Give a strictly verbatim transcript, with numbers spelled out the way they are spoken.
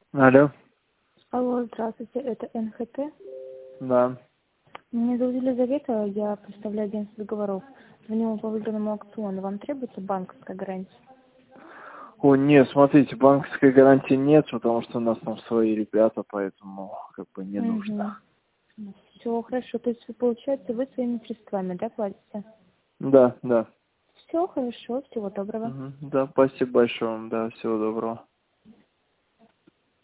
Алло. Алло, здравствуйте, это эн ха тэ. Да. Меня зовут Елизавета, я представляю агентство договоров. Звоню по выигранному аукциону. Вам требуется банковская гарантия? О, нет, смотрите, банковской гарантии нет, потому что у нас там свои ребята, поэтому как бы не нужно. Угу. Все хорошо. То есть, получается, вы своими средствами, да, платите? Да, да. Все хорошо, всего доброго. Мгм. Да, спасибо большое вам, да, всего доброго.